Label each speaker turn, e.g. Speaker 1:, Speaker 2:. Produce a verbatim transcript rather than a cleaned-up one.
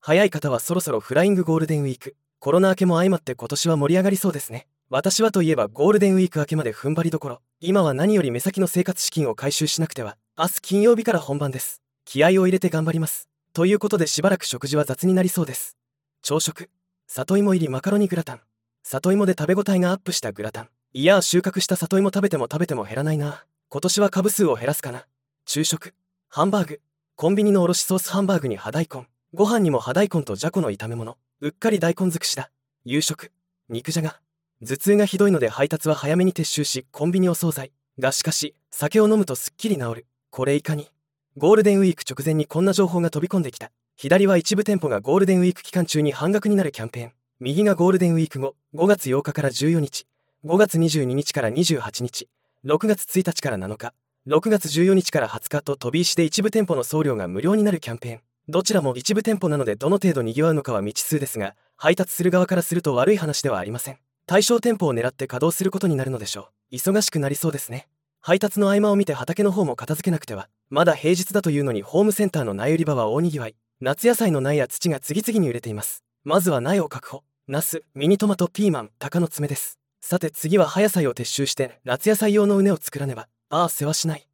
Speaker 1: 早い方はそろそろフライングゴールデンウィーク、コロナ明けも相まって今年は盛り上がりそうですね。私はといえばゴールデンウィーク明けまで踏ん張りどころ、今は何より目先の生活資金を回収しなくては。明日金曜日から本番です。気合を入れて頑張ります。ということでしばらく食事は雑になりそうです。朝食、里芋入りマカロニグラタン。里芋で食べ応えがアップしたグラタン。いやー、収穫した里芋食べても食べても減らないな。今年は株数を減らすかな。昼食、ハンバーグ。コンビニのおろしソースハンバーグに葉大根。ご飯にも葉大根とじゃこの炒め物。うっかり大根尽くしだ。夕食、肉じゃが。頭痛がひどいので配達は早めに撤収し、コンビニお惣菜。がしかし、酒を飲むとすっきり治る。これいかに。ゴールデンウィーク直前にこんな情報が飛び込んできた。左は一部店舗がゴールデンウィーク期間中に半額になるキャンペーン。右がゴールデンウィーク後、ごがつようかからじゅうよっか、ごがつにじゅうににちからにじゅうはちにち、ろくがつついたちからなのか、ろくがつじゅうよっかからはつかと飛び石で一部店舗の送料が無料になるキャンペーン。どちらも一部店舗なのでどの程度賑わうのかは未知数ですが、配達する側からすると悪い話ではありません。対象店舗を狙って稼働することになるのでしょう。忙しくなりそうですね。配達の合間を見て畑の方も片付けなくては。まだ平日だというのにホームセンターの苗売り場は大にぎわい。夏野菜の苗や土が次々に売れています。まずは苗を確保。ナス、ミニトマト、ピーマン、鷹の爪です。さて次は葉野菜を撤収して夏野菜用の畝を作らねば。ああ、世話しない。